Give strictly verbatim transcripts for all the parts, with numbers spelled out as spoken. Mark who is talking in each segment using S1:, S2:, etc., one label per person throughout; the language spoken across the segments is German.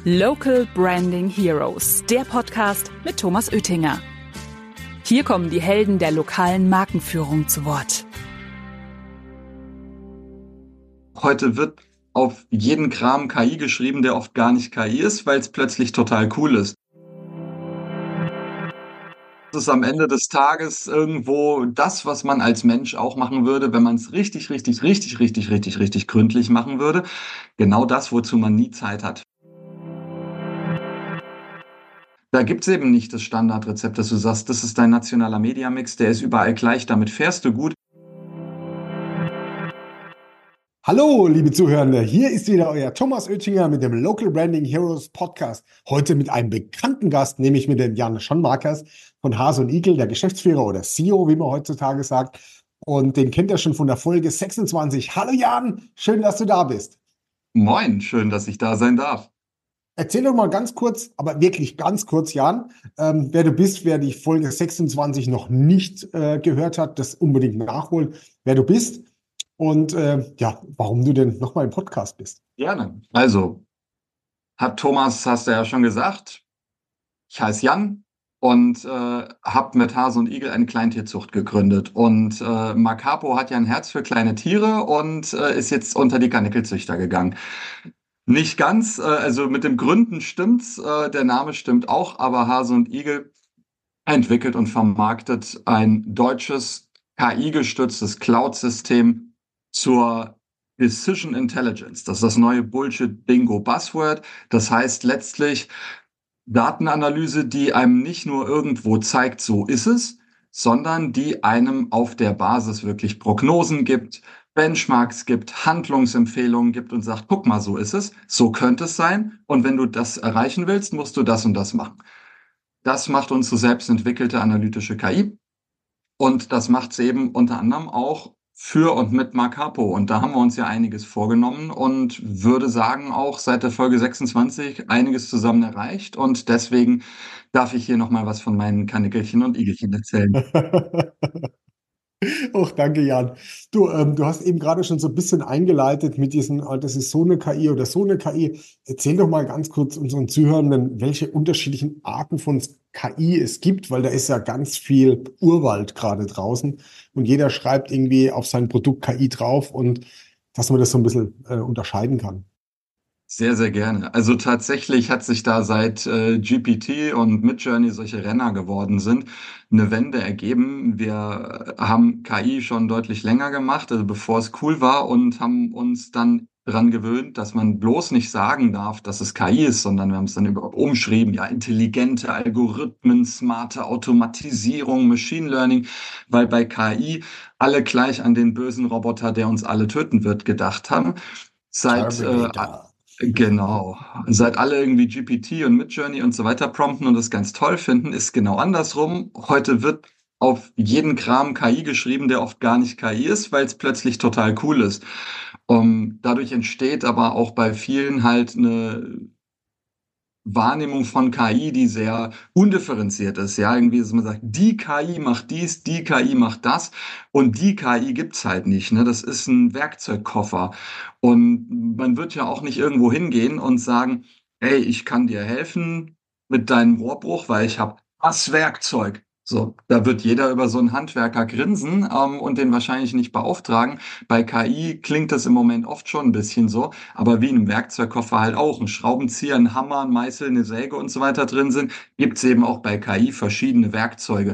S1: Local Branding Heroes, der Podcast mit Thomas Oettinger. Hier kommen die Helden der lokalen Markenführung zu Wort.
S2: Heute wird auf jeden Kram K I geschrieben, der oft gar nicht K I ist, weil es plötzlich total cool ist. Das ist am Ende des Tages irgendwo das, was man als Mensch auch machen würde, wenn man es richtig, richtig, richtig, richtig, richtig, richtig gründlich machen würde. Genau das, wozu man nie Zeit hat. Da gibt es eben nicht das Standardrezept, dass du sagst, das ist dein nationaler Mediamix, der ist überall gleich, damit fährst du gut.
S3: Hallo, liebe Zuhörende, hier ist wieder euer Thomas Oettinger mit dem Local Branding Heroes Podcast. Heute mit einem bekannten Gast, nämlich mit dem Jan Schonmakers von Haas und Igel, der Geschäftsführer oder C E O, wie man heutzutage sagt. Und den kennt ihr schon von der Folge sechsundzwanzig. Hallo Jan, schön, dass du da bist.
S2: Moin, schön, dass ich da sein darf.
S3: Erzähl doch mal ganz kurz, aber wirklich ganz kurz, Jan, ähm, wer du bist, wer die Folge sechsundzwanzig noch nicht äh, gehört hat, das unbedingt nachholen, wer du bist. Und äh, ja, warum du denn nochmal im Podcast bist.
S2: Gerne. Also, hat Thomas, hast du ja schon gesagt, ich heiße Jan und äh, habe mit Hase und Igel eine Kleintierzucht gegründet. Und äh, Macapo hat ja ein Herz für kleine Tiere und äh, ist jetzt unter die Kanickelzüchter gegangen. Nicht ganz, äh, also mit dem Gründen stimmt's, äh, der Name stimmt auch, aber Hase und Igel entwickelt und vermarktet ein deutsches K I-gestütztes Cloud-System zur Decision Intelligence. Das ist das neue Bullshit-Bingo-Buzzword. Das heißt letztlich Datenanalyse, die einem nicht nur irgendwo zeigt, so ist es, sondern die einem auf der Basis wirklich Prognosen gibt, Benchmarks gibt, Handlungsempfehlungen gibt und sagt, guck mal, so ist es, so könnte es sein. Und wenn du das erreichen willst, musst du das und das machen. Das macht unsere selbst entwickelte analytische K I. Und das macht es eben unter anderem auch für und mit Macapo. Und da haben wir uns ja einiges vorgenommen und würde sagen, auch seit der Folge sechsundzwanzig einiges zusammen erreicht. Und deswegen darf ich hier nochmal was von meinen Kanickelchen und Igelchen erzählen.
S3: Och, danke, Jan. Du, ähm, du hast eben gerade schon so ein bisschen eingeleitet mit diesem, ah, das ist so eine K I oder so eine K I. Erzähl doch mal ganz kurz unseren Zuhörenden, welche unterschiedlichen Arten von K I es gibt, weil da ist ja ganz viel Urwald gerade draußen und jeder schreibt irgendwie auf sein Produkt K I drauf und dass man das so ein bisschen äh, unterscheiden kann.
S2: Sehr, sehr gerne. Also tatsächlich hat sich da seit äh, G P T und Midjourney solche Renner geworden sind, eine Wende ergeben. Wir haben K I schon deutlich länger gemacht, also bevor es cool war, und haben uns dann dran gewöhnt, dass man bloß nicht sagen darf, dass es K I ist, sondern wir haben es dann überhaupt umschrieben, ja, intelligente Algorithmen, smarte Automatisierung, Machine Learning, weil bei K I alle gleich an den bösen Roboter, der uns alle töten wird, gedacht haben. Seit äh, Genau. Seit alle irgendwie G P T und Midjourney und so weiter prompten und das ganz toll finden, ist genau andersrum. Heute wird auf jeden Kram K I geschrieben, der oft gar nicht K I ist, weil es plötzlich total cool ist. Um, dadurch entsteht aber auch bei vielen halt eine Wahrnehmung von K I, die sehr undifferenziert ist. Ja, irgendwie, dass man sagt, die K I macht dies, die K I macht das und die K I gibt's halt nicht. Ne? Das ist ein Werkzeugkoffer. Und man wird ja auch nicht irgendwo hingehen und sagen, ey, ich kann dir helfen mit deinem Rohrbruch, weil ich habe das Werkzeug. So, da wird jeder über so einen Handwerker grinsen ähm, und den wahrscheinlich nicht beauftragen. Bei K I klingt das im Moment oft schon ein bisschen so, aber wie in einem Werkzeugkoffer halt auch. Ein Schraubenzieher, ein Hammer, ein Meißel, eine Säge und so weiter drin sind, gibt es eben auch bei K I verschiedene Werkzeuge.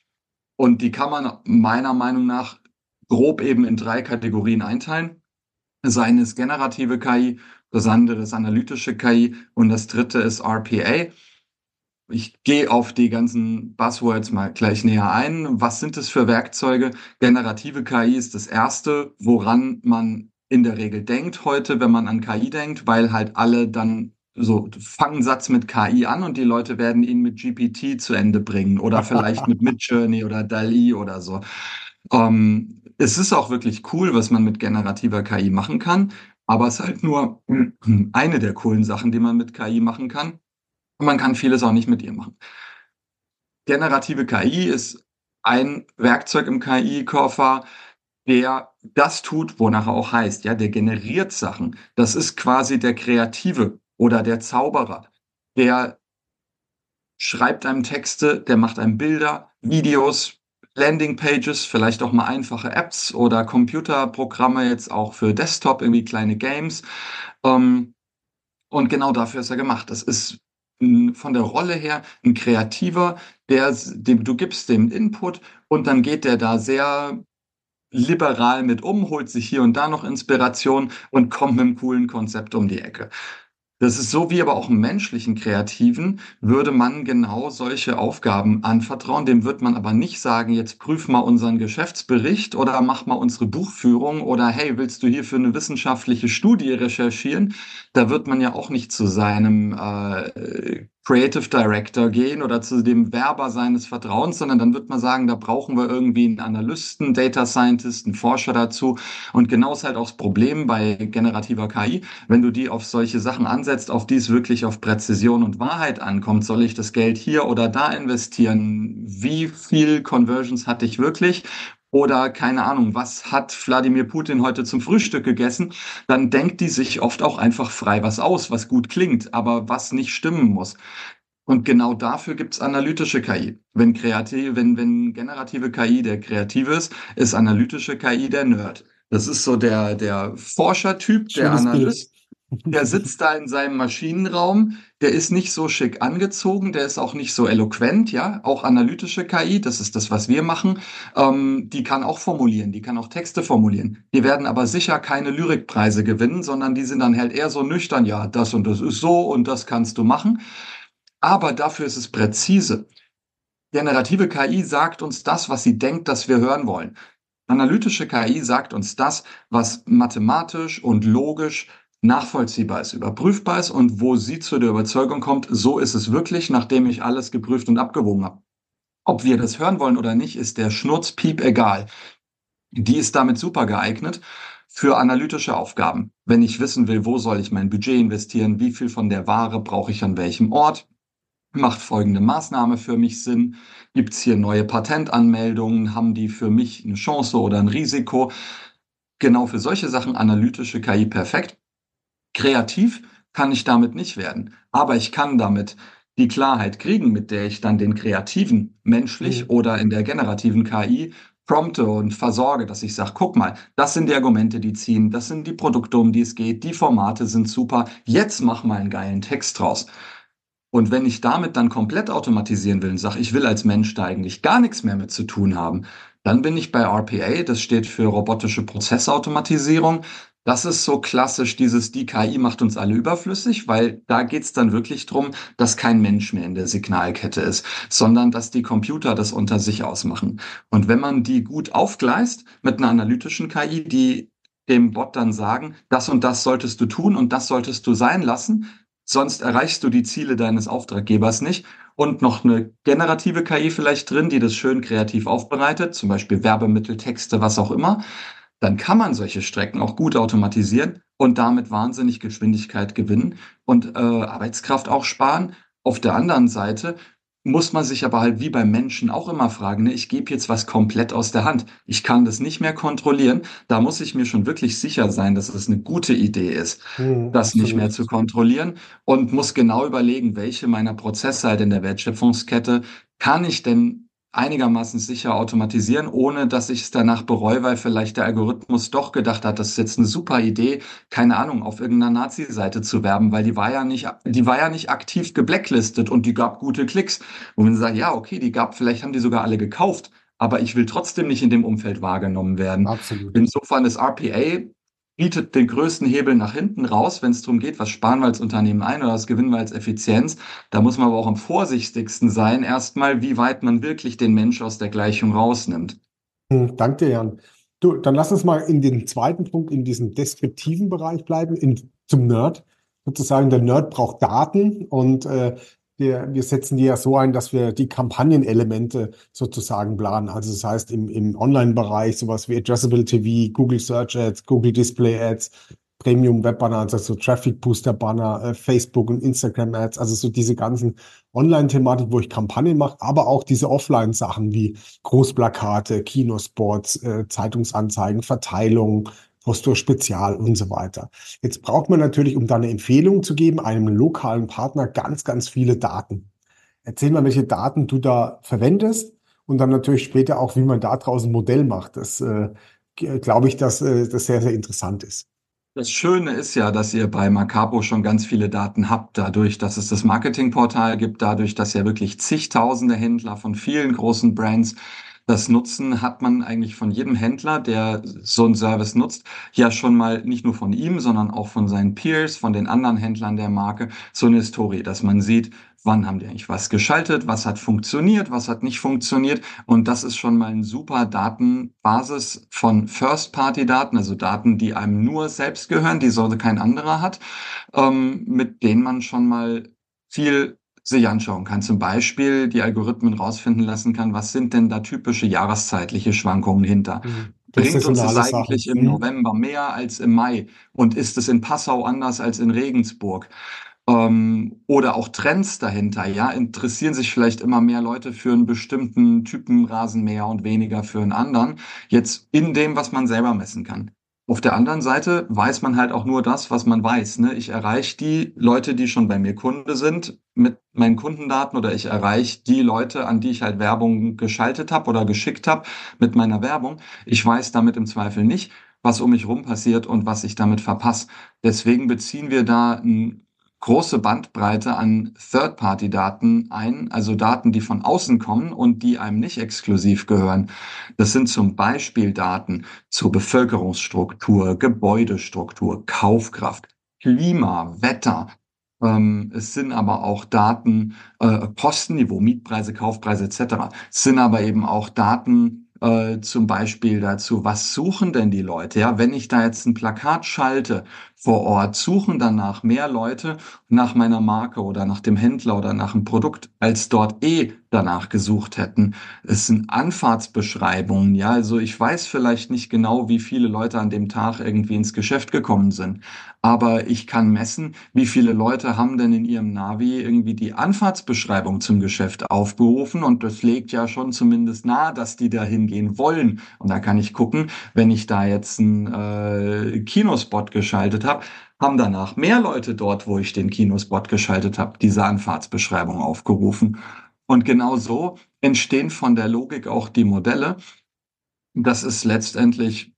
S2: Und die kann man meiner Meinung nach grob eben in drei Kategorien einteilen. Das eine ist generative K I, das andere ist analytische K I und das dritte ist R P A. Ich gehe auf die ganzen Buzzwords mal gleich näher ein. Was sind es für Werkzeuge? Generative K I ist das erste, woran man in der Regel denkt heute, wenn man an K I denkt, weil halt alle dann so fangen einen Satz mit K I an und die Leute werden ihn mit G P T zu Ende bringen oder vielleicht mit Midjourney oder D A L L-E oder so. Ähm, es ist auch wirklich cool, was man mit generativer K I machen kann, aber es ist halt nur eine der coolen Sachen, die man mit K I machen kann. Und man kann vieles auch nicht mit ihr machen. Generative K I ist ein Werkzeug im K I-Koffer, der das tut, wonach er auch heißt. Ja, der generiert Sachen. Das ist quasi der kreative Oder der Zauberer, der schreibt einem Texte, der macht einem Bilder, Videos, Landingpages, vielleicht auch mal einfache Apps oder Computerprogramme, jetzt auch für Desktop, irgendwie kleine Games. Ähm, und genau dafür ist er gemacht. Das ist mh, von der Rolle her ein Kreativer, der, dem, du gibst dem Input und dann geht der da sehr liberal mit um, holt sich hier und da noch Inspiration und kommt mit einem coolen Konzept um die Ecke. Das ist so wie aber auch einem menschlichen Kreativen, würde man genau solche Aufgaben anvertrauen. Dem wird man aber nicht sagen, jetzt prüf mal unseren Geschäftsbericht oder mach mal unsere Buchführung oder hey, willst du hier für eine wissenschaftliche Studie recherchieren? Da wird man ja auch nicht zu seinem äh, Creative Director gehen oder zu dem Werber seines Vertrauens, sondern dann wird man sagen, da brauchen wir irgendwie einen Analysten, Data Scientist, einen Forscher dazu. Und genau ist halt auch das Problem bei generativer K I. Wenn du die auf solche Sachen ansetzt, auf die es wirklich auf Präzision und Wahrheit ankommt, soll ich das Geld hier oder da investieren? Wie viel Conversions hatte ich wirklich? Oder keine Ahnung, was hat Wladimir Putin heute zum Frühstück gegessen? Dann denkt die sich oft auch einfach frei was aus, was gut klingt, aber was nicht stimmen muss. Und genau dafür gibt's analytische K I. Wenn kreativ, wenn, wenn generative K I der Kreative ist, ist analytische K I der Nerd. Das ist so der, der Forschertyp, der
S3: Schönes Bild.
S2: Analyst. Der sitzt da in seinem Maschinenraum, der ist nicht so schick angezogen, der ist auch nicht so eloquent, ja. Auch analytische K I, das ist das, was wir machen, ähm, die kann auch formulieren, die kann auch Texte formulieren. Die werden aber sicher keine Lyrikpreise gewinnen, sondern die sind dann halt eher so nüchtern, ja, das und das ist so und das kannst du machen. Aber dafür ist es präzise. Generative K I sagt uns das, was sie denkt, dass wir hören wollen. Analytische K I sagt uns das, was mathematisch und logisch nachvollziehbar ist, überprüfbar ist und wo sie zu der Überzeugung kommt, so ist es wirklich, nachdem ich alles geprüft und abgewogen habe. Ob wir das hören wollen oder nicht, ist der Schnurzpiep egal. Die ist damit super geeignet für analytische Aufgaben. Wenn ich wissen will, wo soll ich mein Budget investieren, wie viel von der Ware brauche ich an welchem Ort, macht folgende Maßnahme für mich Sinn? Gibt es hier neue Patentanmeldungen? Haben die für mich eine Chance oder ein Risiko? Genau für solche Sachen analytische K I perfekt. Kreativ kann ich damit nicht werden, aber ich kann damit die Klarheit kriegen, mit der ich dann den Kreativen menschlich
S3: Mhm.
S2: oder in der generativen K I prompte und versorge, dass ich sage, guck mal, das sind die Argumente, die ziehen, das sind die Produkte, um die es geht, die Formate sind super, jetzt mach mal einen geilen Text draus. Und wenn ich damit dann komplett automatisieren will und sage, ich will als Mensch da eigentlich gar nichts mehr mit zu tun haben, dann bin ich bei R P A, das steht für robotische Prozessautomatisierung. Das ist so klassisch dieses, die K I macht uns alle überflüssig, weil da geht's dann wirklich drum, dass kein Mensch mehr in der Signalkette ist, sondern dass die Computer das unter sich ausmachen. Und wenn man die gut aufgleist mit einer analytischen K I, die dem Bot dann sagen, das und das solltest du tun und das solltest du sein lassen, sonst erreichst du die Ziele deines Auftraggebers nicht. Und noch eine generative K I vielleicht drin, die das schön kreativ aufbereitet, zum Beispiel Werbemittel, Texte, was auch immer. Dann kann man solche Strecken auch gut automatisieren und damit wahnsinnig Geschwindigkeit gewinnen und äh, Arbeitskraft auch sparen. Auf der anderen Seite muss man sich aber halt wie beim Menschen auch immer fragen, ne, ich gebe jetzt was komplett aus der Hand. Ich kann das nicht mehr kontrollieren. Da muss ich mir schon wirklich sicher sein, dass es eine gute Idee ist,
S3: Mhm,
S2: das nicht mehr
S3: absolut.
S2: zu kontrollieren und muss genau überlegen, welche meiner Prozesse halt in der Wertschöpfungskette kann ich denn einigermaßen sicher automatisieren, ohne dass ich es danach bereue, weil vielleicht der Algorithmus doch gedacht hat, das ist jetzt eine super Idee, keine Ahnung, auf irgendeiner Nazi-Seite zu werben, weil die war ja nicht, die war ja nicht aktiv geblacklistet und die gab gute Klicks. Und wenn sie sagen, ja, okay, die gab, vielleicht haben die sogar alle gekauft, aber ich will trotzdem nicht in dem Umfeld wahrgenommen werden.
S3: Absolut.
S2: Insofern ist R P A bietet den größten Hebel nach hinten raus, wenn es darum geht, was sparen wir als Unternehmen ein oder was gewinnen wir als Effizienz. Da muss man aber auch am vorsichtigsten sein, erstmal, wie weit man wirklich den Mensch aus der Gleichung rausnimmt.
S3: Mhm, danke dir, Jan. Du, dann lass uns mal in den zweiten Punkt, in diesem deskriptiven Bereich bleiben, in, zum Nerd. Sozusagen, der Nerd braucht Daten und äh, wir, wir setzen die ja so ein, dass wir die Kampagnenelemente sozusagen planen. Also das heißt, im, im Online-Bereich sowas wie Addressable T V, Google Search Ads, Google Display Ads, Premium Web Banner, also so Traffic Booster Banner, äh, Facebook und Instagram Ads, also so diese ganzen Online-Thematik, wo ich Kampagnen mache, aber auch diese Offline-Sachen wie Großplakate, Kinospots, äh, Zeitungsanzeigen, Verteilung, Rostock Spezial und so weiter. Jetzt braucht man natürlich, um da eine Empfehlung zu geben, einem lokalen Partner ganz, ganz viele Daten. Erzähl mal, welche Daten du da verwendest und dann natürlich später auch, wie man da draußen ein Modell macht. Das äh, g- glaube ich, dass äh, das sehr, sehr interessant ist.
S2: Das Schöne ist ja, dass ihr bei Macapo schon ganz viele Daten habt, dadurch, dass es das Marketingportal gibt, dadurch, dass ja wirklich zigtausende Händler von vielen großen Brands das nutzen, hat man eigentlich von jedem Händler, der so einen Service nutzt, ja schon mal nicht nur von ihm, sondern auch von seinen Peers, von den anderen Händlern der Marke, so eine Historie, dass man sieht, wann haben die eigentlich was geschaltet, was hat funktioniert, was hat nicht funktioniert. Und das ist schon mal eine super Datenbasis von First-Party-Daten, also Daten, die einem nur selbst gehören, die so kein anderer hat, ähm, mit denen man schon mal viel sich anschauen kann. Zum Beispiel die Algorithmen rausfinden lassen kann, was sind denn da typische jahreszeitliche Schwankungen hinter?
S3: Mhm. So
S2: Bringt uns es
S3: saisonale Sachen.
S2: eigentlich im
S3: Mhm.
S2: November mehr als im Mai? Und ist es in Passau anders als in Regensburg? Ähm, oder auch Trends dahinter, ja, interessieren sich vielleicht immer mehr Leute für einen bestimmten Typen Rasenmäher und weniger für einen anderen, jetzt in dem, was man selber messen kann. Auf der anderen Seite weiß man halt auch nur das, was man weiß, ne? Ich erreiche die Leute, die schon bei mir Kunde sind, mit meinen Kundendaten, oder ich erreiche die Leute, an die ich halt Werbung geschaltet habe oder geschickt habe mit meiner Werbung. Ich weiß damit im Zweifel nicht, was um mich rum passiert und was ich damit verpasse. Deswegen beziehen wir da ein große Bandbreite an Third-Party-Daten ein, also Daten, die von außen kommen und die einem nicht exklusiv gehören. Das sind zum Beispiel Daten zur Bevölkerungsstruktur, Gebäudestruktur, Kaufkraft, Klima, Wetter. Ähm, es sind aber auch Daten, äh, Kostenniveau, Mietpreise, Kaufpreise et cetera. Es sind aber eben auch Daten, äh, zum Beispiel dazu, was suchen denn die Leute? Ja, wenn ich da jetzt ein Plakat schalte vor Ort, suchen danach mehr Leute nach meiner Marke oder nach dem Händler oder nach dem Produkt, als dort eh danach gesucht hätten. Es sind Anfahrtsbeschreibungen, ja, also ich weiß vielleicht nicht genau, wie viele Leute an dem Tag irgendwie ins Geschäft gekommen sind, aber ich kann messen, wie viele Leute haben denn in ihrem Navi irgendwie die Anfahrtsbeschreibung zum Geschäft aufgerufen, und das legt ja schon zumindest nahe, dass die da hingehen wollen. Und da kann ich gucken, wenn ich da jetzt einen äh, Kinospot geschaltet habe, haben danach mehr Leute dort, wo ich den Kinospot geschaltet habe, diese Anfahrtsbeschreibung aufgerufen. Und genau so entstehen von der Logik auch die Modelle. Das ist letztendlich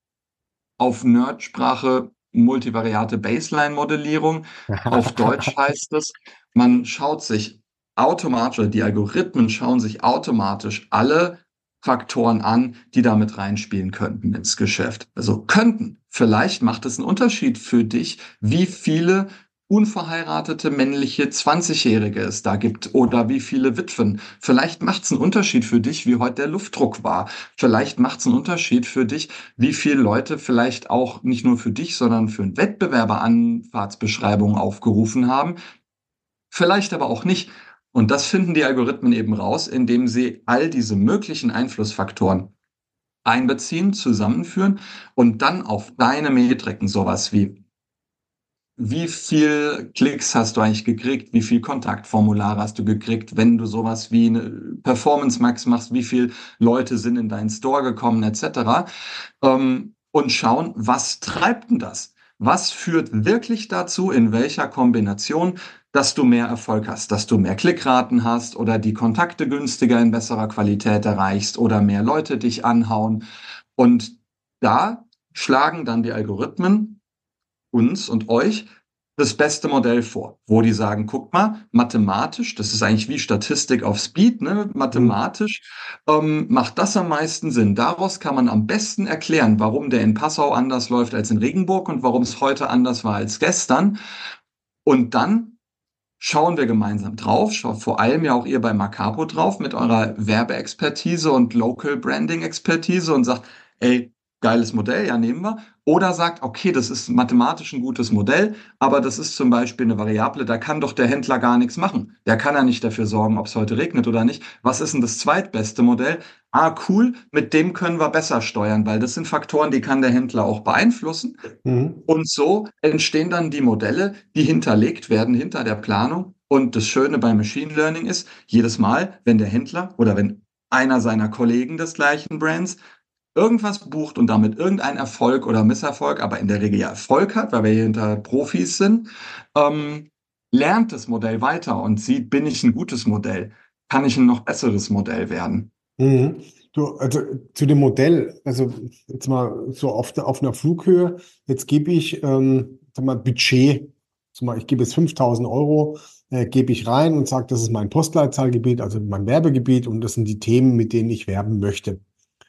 S2: auf Nerdsprache multivariate Baseline-Modellierung. Auf Deutsch heißt es, man schaut sich automatisch, oder die Algorithmen schauen sich automatisch alle Faktoren an, die damit reinspielen könnten ins Geschäft. Also könnten. Vielleicht macht es einen Unterschied für dich, wie viele unverheiratete männliche zwanzigjährige es da gibt oder wie viele Witwen. Vielleicht macht es einen Unterschied für dich, wie heute der Luftdruck war. Vielleicht macht es einen Unterschied für dich, wie viele Leute vielleicht auch nicht nur für dich, sondern für einen Wettbewerber Anfahrtsbeschreibungen aufgerufen haben. Vielleicht aber auch nicht. Und das finden die Algorithmen eben raus, indem sie all diese möglichen Einflussfaktoren einbeziehen, zusammenführen und dann auf deine Metriken, sowas wie: Wie viel Klicks hast du eigentlich gekriegt? Wie viel Kontaktformulare hast du gekriegt? Wenn du sowas wie eine Performance Max machst, wie viele Leute sind in deinen Store gekommen, et cetera. Ähm, und schauen, was treibt denn das? Was führt wirklich dazu, in welcher Kombination, dass du mehr Erfolg hast, dass du mehr Klickraten hast oder die Kontakte günstiger in besserer Qualität erreichst oder mehr Leute dich anhauen. Und da schlagen dann die Algorithmen uns und euch das beste Modell vor, wo die sagen, guck mal, mathematisch, das ist eigentlich wie Statistik auf Speed, ne?
S3: Mhm.
S2: Mathematisch ähm, macht das am meisten Sinn. Daraus kann man am besten erklären, warum der in Passau anders läuft als in Regensburg und warum es heute anders war als gestern. Und dann schauen wir gemeinsam drauf, schaut vor allem ja auch ihr bei Macapo drauf mit eurer Werbeexpertise und Local Branding Expertise und sagt, ey, geiles Modell, ja, nehmen wir. Oder sagt, okay, das ist mathematisch ein gutes Modell, aber das ist zum Beispiel eine Variable, da kann doch der Händler gar nichts machen. Der kann ja nicht dafür sorgen, ob es heute regnet oder nicht. Was ist denn das zweitbeste Modell? Ah, cool, mit dem können wir besser steuern, weil das sind Faktoren, die kann der Händler auch beeinflussen.
S3: Mhm.
S2: Und so entstehen dann die Modelle, die hinterlegt werden hinter der Planung. Und das Schöne bei Machine Learning ist, jedes Mal, wenn der Händler oder wenn einer seiner Kollegen des gleichen Brands irgendwas bucht und damit irgendeinen Erfolg oder Misserfolg, aber in der Regel ja Erfolg hat, weil wir hier hinter Profis sind, ähm, lernt das Modell weiter und sieht, bin ich ein gutes Modell? Kann ich ein noch besseres Modell werden?
S3: Mhm. Du, also zu dem Modell, also jetzt mal so auf, der, auf einer Flughöhe, jetzt gebe ich ähm, sag mal, Budget, sag mal, ich gebe jetzt fünftausend Euro, äh, gebe ich rein und sage, das ist mein Postleitzahlgebiet, also mein Werbegebiet und das sind die Themen, mit denen ich werben möchte.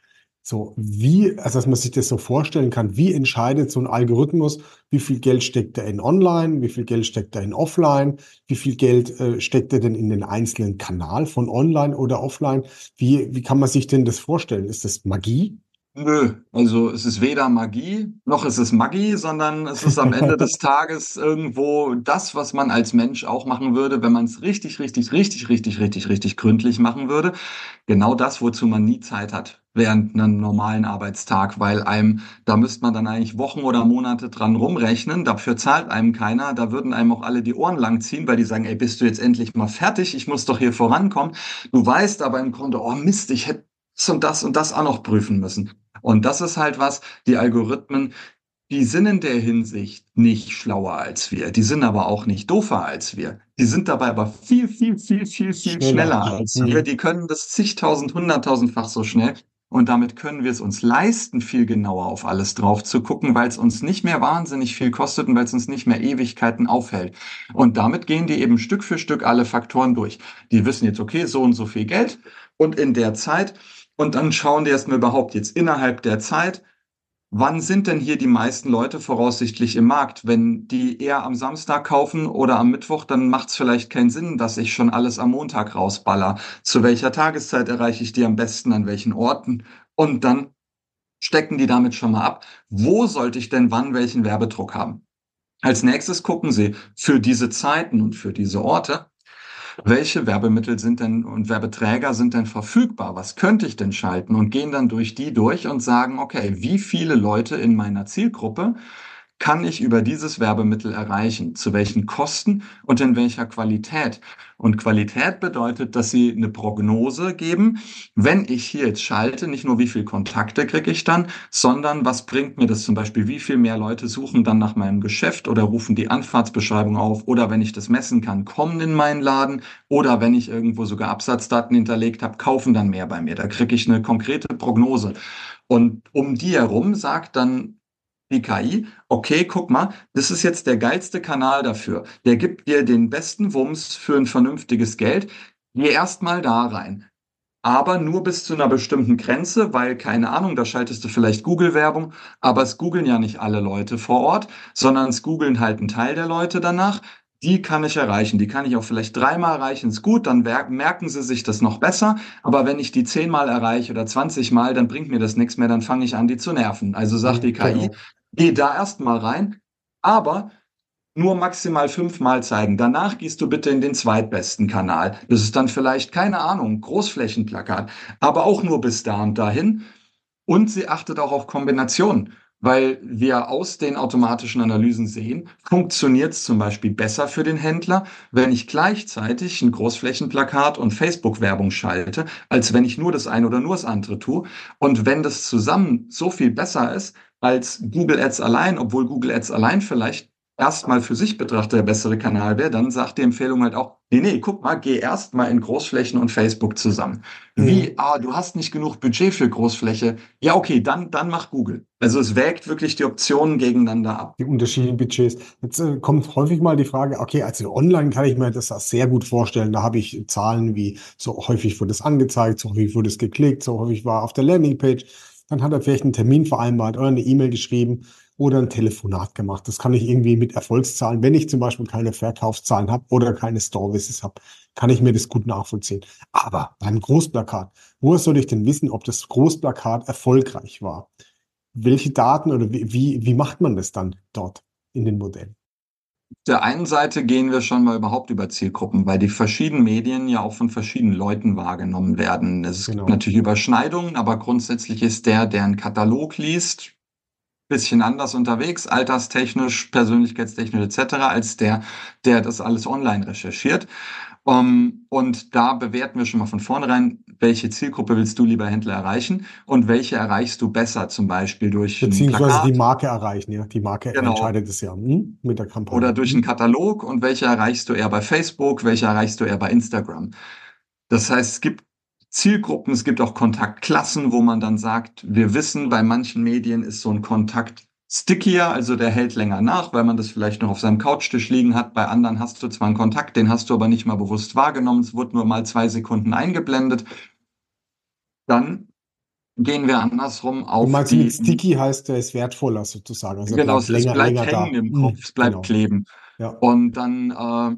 S3: So, wie, also dass man sich das so vorstellen kann, wie entscheidet so ein Algorithmus, wie viel Geld steckt er in Online, wie viel Geld steckt er in Offline, wie viel Geld äh, steckt er denn in den einzelnen Kanal von Online oder Offline? Wie, wie kann man sich denn das vorstellen? Ist das Magie?
S2: Nö, also es ist weder Magie noch ist es Maggi, sondern es ist am Ende des Tages irgendwo das, was man als Mensch auch machen würde, wenn man es richtig, richtig, richtig, richtig, richtig, richtig gründlich machen würde. Genau das, wozu man nie Zeit hat während einem normalen Arbeitstag, weil einem, da müsste man dann eigentlich Wochen oder Monate dran rumrechnen, dafür zahlt einem keiner, da würden einem auch alle die Ohren lang ziehen, weil die sagen, ey, bist du jetzt endlich mal fertig? Ich muss doch hier vorankommen. Du weißt aber im Grunde, oh Mist, ich hätte das und das und das auch noch prüfen müssen. Und das ist halt was, die Algorithmen, die sind in der Hinsicht nicht schlauer als wir. Die sind aber auch nicht doofer als wir. Die sind dabei aber viel, viel, viel, viel, viel
S3: Schneller.
S2: schneller als wir.
S3: Mhm.
S2: Die können das zigtausend, hunderttausendfach so schnell. Und damit können wir es uns leisten, viel genauer auf alles drauf zu gucken, weil es uns nicht mehr wahnsinnig viel kostet und weil es uns nicht mehr Ewigkeiten aufhält. Und damit gehen die eben Stück für Stück alle Faktoren durch. Die wissen jetzt, okay, so und so viel Geld und in der Zeit. Und dann schauen die erstmal überhaupt jetzt innerhalb der Zeit, wann sind denn hier die meisten Leute voraussichtlich im Markt? Wenn die eher am Samstag kaufen oder am Mittwoch, dann macht es vielleicht keinen Sinn, dass ich schon alles am Montag rausballer. Zu welcher Tageszeit erreiche ich die am besten, an welchen Orten? Und dann stecken die damit schon mal ab. Wo sollte ich denn wann welchen Werbedruck haben? Als nächstes gucken sie für diese Zeiten und für diese Orte, welche Werbemittel sind denn und Werbeträger sind denn verfügbar? Was könnte ich denn schalten? Und gehen dann durch die durch und sagen, okay, wie viele Leute in meiner Zielgruppe kann ich über dieses Werbemittel erreichen? Zu welchen Kosten und in welcher Qualität? Und Qualität bedeutet, dass sie eine Prognose geben. Wenn ich hier jetzt schalte, nicht nur wie viele Kontakte kriege ich dann, sondern was bringt mir das zum Beispiel? Wie viel mehr Leute suchen dann nach meinem Geschäft oder rufen die Anfahrtsbeschreibung auf? Oder wenn ich das messen kann, kommen in meinen Laden? Oder wenn ich irgendwo sogar Absatzdaten hinterlegt habe, kaufen dann mehr bei mir. Da kriege ich eine konkrete Prognose. Und um die herum sagt dann die K I, okay, guck mal, das ist jetzt der geilste Kanal dafür. Der gibt dir den besten Wumms für ein vernünftiges Geld. Geh erst mal da rein. Aber nur bis zu einer bestimmten Grenze, weil, keine Ahnung, da schaltest du vielleicht Google-Werbung, aber es googeln ja nicht alle Leute vor Ort, sondern es googeln halt ein Teil der Leute danach. Die kann ich erreichen. Die kann ich auch vielleicht dreimal erreichen, ist gut, dann merken sie sich das noch besser. Aber wenn ich die zehnmal erreiche oder zwanzig Mal, dann bringt mir das nichts mehr, dann fange ich an, die zu nerven. Also sagt die
S3: Mhm,
S2: K I,
S3: genau.
S2: geh da erst mal rein, aber nur maximal fünfmal zeigen. Danach gehst du bitte in den zweitbesten Kanal. Das ist dann vielleicht, keine Ahnung, Großflächenplakat, aber auch nur bis da und dahin. Und sie achtet auch auf Kombinationen, weil wir aus den automatischen Analysen sehen, funktioniert es zum Beispiel besser für den Händler, wenn ich gleichzeitig ein Großflächenplakat und Facebook-Werbung schalte, als wenn ich nur das eine oder nur das andere tue. Und wenn das zusammen so viel besser ist als Google Ads allein, obwohl Google Ads allein vielleicht erstmal für sich betrachtet der bessere Kanal wäre, dann sagt die Empfehlung halt auch, nee, nee, guck mal, geh erstmal in Großflächen und Facebook zusammen.
S3: Mhm.
S2: Wie, ah, du hast nicht genug Budget für Großfläche. Ja, okay, dann, dann mach Google. Also es wägt wirklich die Optionen gegeneinander ab.
S3: Die unterschiedlichen Budgets. Jetzt äh, kommt häufig mal die Frage, okay, also online kann ich mir das sehr gut vorstellen. Da habe ich Zahlen wie so häufig wurde es angezeigt, so häufig wurde es geklickt, so häufig war auf der Landingpage. Dann hat er vielleicht einen Termin vereinbart oder eine E-Mail geschrieben oder ein Telefonat gemacht. Das kann ich irgendwie mit Erfolgszahlen, wenn ich zum Beispiel keine Verkaufszahlen habe oder keine Store-Visits habe, kann ich mir das gut nachvollziehen. Aber beim Großplakat, woher soll ich denn wissen, ob das Großplakat erfolgreich war? Welche Daten oder wie, wie, wie macht man das dann dort in den Modellen?
S2: Auf der einen Seite gehen wir schon mal überhaupt über Zielgruppen, weil die verschiedenen Medien ja auch von verschiedenen Leuten wahrgenommen werden. Es gibt
S3: Genau.
S2: natürlich Überschneidungen, aber grundsätzlich ist der, der einen Katalog liest, bisschen anders unterwegs, alterstechnisch, persönlichkeitstechnisch et cetera, als der, der das alles online recherchiert. Um, und da bewerten wir schon mal von vornherein, welche Zielgruppe willst du, lieber Händler, erreichen und welche erreichst du besser, zum Beispiel durch ein
S3: Beziehungsweise die
S2: Plakat,
S3: Marke erreichen, ja. Die Marke
S2: genau,
S3: entscheidet es ja, hm, mit der
S2: oder
S3: Kampagne.
S2: durch einen
S3: Hm.
S2: Katalog und welche erreichst du eher bei Facebook, welche erreichst du eher bei Instagram. Das heißt, es gibt Zielgruppen, es gibt auch Kontaktklassen, wo man dann sagt, wir wissen, bei manchen Medien ist so ein Kontakt stickier, also der hält länger nach, weil man das vielleicht noch auf seinem Couchtisch liegen hat. Bei anderen hast du zwar einen Kontakt, den hast du aber nicht mal bewusst wahrgenommen, es wurde nur mal zwei Sekunden eingeblendet. Dann gehen wir andersrum
S3: Du
S2: auf
S3: meinst mit
S2: die,
S3: Sticky heißt, der ist wertvoller sozusagen, also er
S2: genau,
S3: bleibt
S2: es, es
S3: länger,
S2: bleibt
S3: länger
S2: hängen
S3: da.
S2: im Kopf,
S3: Hm,
S2: es bleibt
S3: genau,
S2: kleben.
S3: ja.
S2: Und dann äh,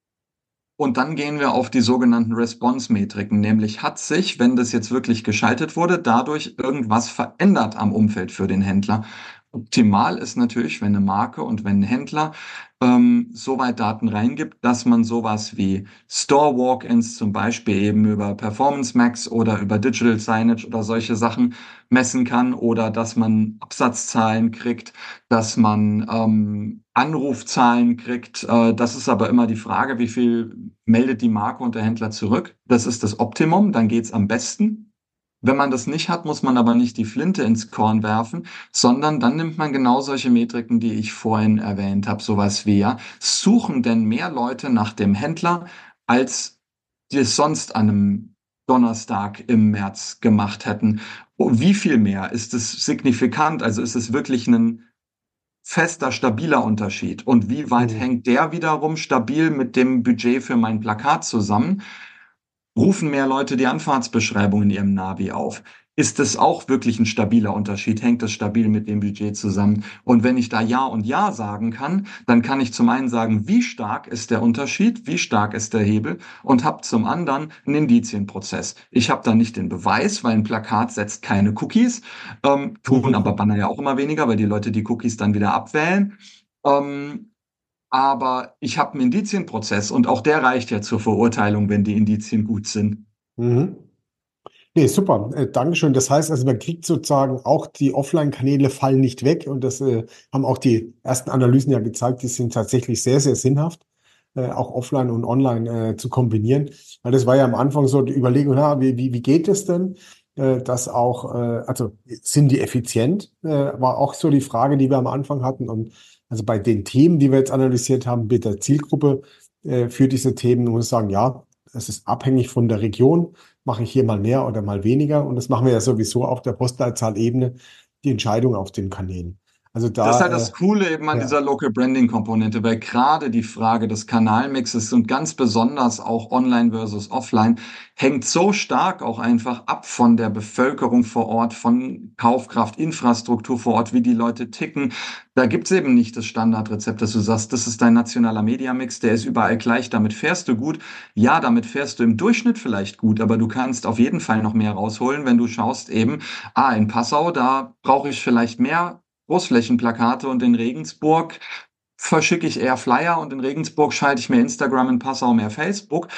S2: Und dann gehen wir auf die sogenannten Response-Metriken, nämlich hat sich, wenn das jetzt wirklich geschaltet wurde, dadurch irgendwas verändert am Umfeld für den Händler. Optimal ist natürlich, wenn eine Marke und wenn ein Händler ähm, so weit Daten reingibt, dass man sowas wie Store-Walk-ins zum Beispiel eben über Performance Max oder über Digital Signage oder solche Sachen messen kann oder dass man Absatzzahlen kriegt, dass man ähm, Anrufzahlen kriegt. Äh, das ist aber immer die Frage, wie viel meldet die Marke und der Händler zurück. Das ist das Optimum, dann geht's am besten. Wenn man das nicht hat, muss man aber nicht die Flinte ins Korn werfen, sondern dann nimmt man genau solche Metriken, die ich vorhin erwähnt habe, sowas wie, ja, suchen denn mehr Leute nach dem Händler, als die es sonst an einem Donnerstag im März gemacht hätten? Oh, wie viel mehr? Ist es signifikant? Also ist es wirklich ein fester, stabiler Unterschied? Und wie weit
S3: Hm.
S2: hängt der wiederum stabil mit dem Budget für mein Plakat zusammen? Rufen mehr Leute die Anfahrtsbeschreibung in ihrem Navi auf? Ist es auch wirklich ein stabiler Unterschied? Hängt es stabil mit dem Budget zusammen? Und wenn ich da Ja und Ja sagen kann, dann kann ich zum einen sagen, wie stark ist der Unterschied, wie stark ist der Hebel und habe zum anderen einen Indizienprozess. Ich habe da nicht den Beweis, weil ein Plakat setzt keine Cookies, ähm, tun aber Banner ja auch immer weniger, weil die Leute die Cookies dann wieder abwählen. Ähm, aber ich habe einen Indizienprozess und auch der reicht ja zur Verurteilung, wenn die Indizien gut sind.
S3: Mhm. Nee, super. Äh, Dankeschön. Das heißt also, man kriegt sozusagen auch die Offline-Kanäle fallen nicht weg und das äh, haben auch die ersten Analysen ja gezeigt, die sind tatsächlich sehr, sehr sinnhaft, äh, auch offline und online äh, zu kombinieren. Weil das war ja am Anfang so die Überlegung, na, wie, wie, wie geht es denn? Äh, dass auch, äh, also sind die effizient? Äh, war auch so die Frage, die wir am Anfang hatten. Und also bei den Themen, die wir jetzt analysiert haben, mit der Zielgruppe äh, für diese Themen, muss ich sagen, ja, es ist abhängig von der Region. Mache ich hier mal mehr oder mal weniger? Und das machen wir ja sowieso auf der Postleitzahlebene, die Entscheidung auf den Kanälen. Also
S2: Das ist
S3: da,
S2: halt das
S3: äh,
S2: Coole eben an
S3: ja.
S2: dieser Local Branding Komponente, weil gerade die Frage des Kanalmixes und ganz besonders auch online versus offline hängt so stark auch einfach ab von der Bevölkerung vor Ort, von Kaufkraft, Infrastruktur vor Ort, wie die Leute ticken. Da gibt's eben nicht das Standardrezept, dass du sagst, das ist dein nationaler Mediamix, der ist überall gleich, damit fährst du gut. Ja, damit fährst du im Durchschnitt vielleicht gut, aber du kannst auf jeden Fall noch mehr rausholen, wenn du schaust eben, ah, in Passau, da brauche ich vielleicht mehr Großflächenplakate und in Regensburg verschicke ich eher Flyer und in Regensburg schalte ich mehr Instagram, in Passau mehr Facebook.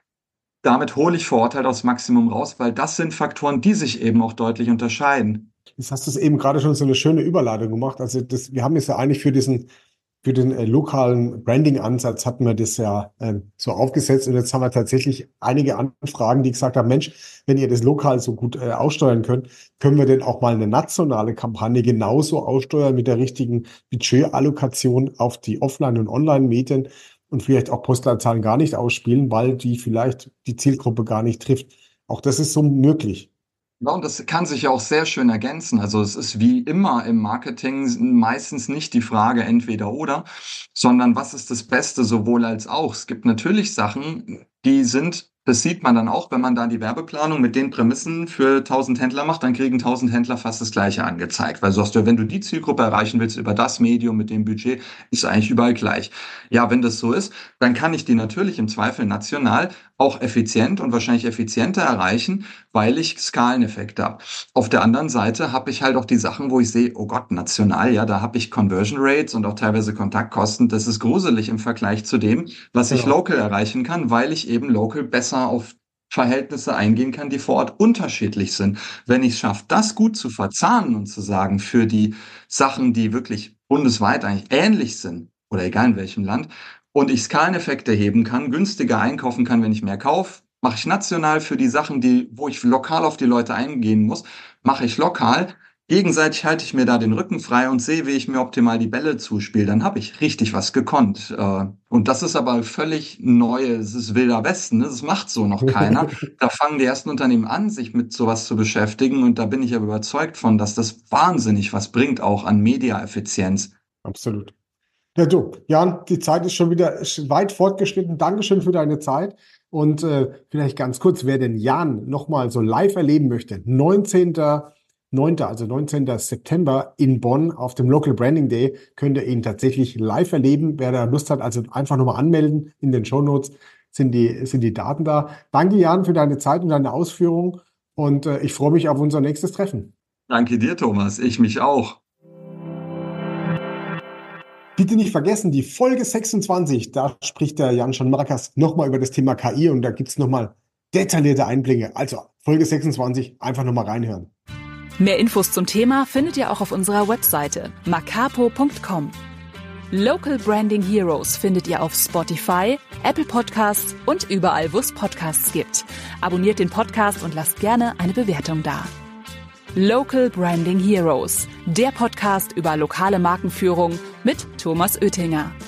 S2: Damit hole ich vor Ort halt das Maximum raus, weil das sind Faktoren, die sich eben auch deutlich unterscheiden.
S3: Jetzt hast du es eben gerade schon so eine schöne Überleitung gemacht. Also das, wir haben es ja eigentlich für diesen, für den äh, lokalen Branding-Ansatz hatten wir das ja ähm, so aufgesetzt und jetzt haben wir tatsächlich einige Anfragen, die gesagt haben, Mensch, wenn ihr das lokal so gut äh, aussteuern könnt, können wir denn auch mal eine nationale Kampagne genauso aussteuern mit der richtigen Budgetallokation auf die Offline- und Online-Medien und vielleicht auch Postleitzahlen gar nicht ausspielen, weil die vielleicht die Zielgruppe gar nicht trifft. Auch das ist so möglich.
S2: Ja, und das kann sich ja auch sehr schön ergänzen. Also es ist wie immer im Marketing meistens nicht die Frage entweder oder, sondern was ist das Beste sowohl als auch. Es gibt natürlich Sachen, die sind, das sieht man dann auch, wenn man da die Werbeplanung mit den Prämissen für tausend Händler macht, dann kriegen tausend Händler fast das Gleiche angezeigt. Weil du sagst, ja, wenn du die Zielgruppe erreichen willst über das Medium mit dem Budget, ist eigentlich überall gleich. Ja, wenn das so ist, dann kann ich die natürlich im Zweifel national auch effizient und wahrscheinlich effizienter erreichen, weil ich Skaleneffekte habe. Auf der anderen Seite habe ich halt auch die Sachen, wo ich sehe, oh Gott, national, ja, da habe ich Conversion Rates und auch teilweise Kontaktkosten. Das ist gruselig im Vergleich zu dem, was ich
S3: Genau.
S2: local erreichen kann, weil ich eben local besser auf Verhältnisse eingehen kann, die vor Ort unterschiedlich sind. Wenn ich es schaffe, das gut zu verzahnen und zu sagen, für die Sachen, die wirklich bundesweit eigentlich ähnlich sind, oder egal in welchem Land, und ich Skaleneffekte heben kann, günstiger einkaufen kann, wenn ich mehr kaufe, mache ich national für die Sachen, die, wo ich lokal auf die Leute eingehen muss, mache ich lokal. Gegenseitig halte ich mir da den Rücken frei und sehe, wie ich mir optimal die Bälle zuspiele. Dann habe ich richtig was gekonnt. Und das ist aber völlig neu. Es ist Wilder Westen. Das macht so noch keiner. Da fangen die ersten Unternehmen an, sich mit sowas zu beschäftigen. Und da bin ich aber überzeugt von, dass das wahnsinnig was bringt, auch an Mediaeffizienz.
S3: Absolut. Ja, du, Jan, die Zeit ist schon wieder weit fortgeschritten. Dankeschön für deine Zeit. Und äh, vielleicht ganz kurz, wer den Jan nochmal so live erleben möchte, neunzehnten neunten, also neunzehnten September in Bonn auf dem Local Branding Day, könnt ihr ihn tatsächlich live erleben. Wer da Lust hat, also einfach nochmal anmelden. In den Shownotes sind die, sind die Daten da. Danke, Jan, für deine Zeit und deine Ausführungen. Und äh, ich freue mich auf unser nächstes Treffen.
S2: Danke dir, Thomas. Ich mich auch.
S3: Bitte nicht vergessen, die Folge sechsundzwanzig, da spricht der Jan-John Markers nochmal über das Thema K I und da gibt es nochmal detaillierte Einblicke. Also Folge sechsundzwanzig, einfach nochmal reinhören.
S1: Mehr Infos zum Thema findet ihr auch auf unserer Webseite macapo punkt com. Local Branding Heroes findet ihr auf Spotify, Apple Podcasts und überall, wo es Podcasts gibt. Abonniert den Podcast und lasst gerne eine Bewertung da. Local Branding Heroes, der Podcast über lokale Markenführung mit Thomas Oettinger.